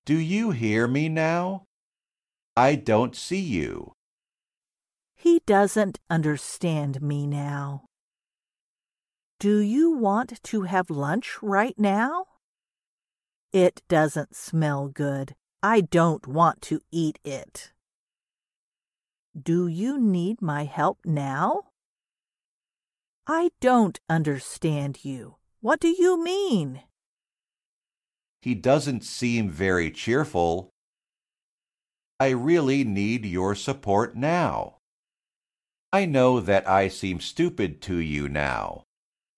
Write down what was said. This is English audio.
Do you hear me now? I don't see you. He doesn't understand me now. Do you want to have lunch right now? It doesn't smell good. I don't want to eat it. Do you need my help now? I don't understand you. What do you mean? He doesn't seem very cheerful. I really need your support now. I know that I seem stupid to you now.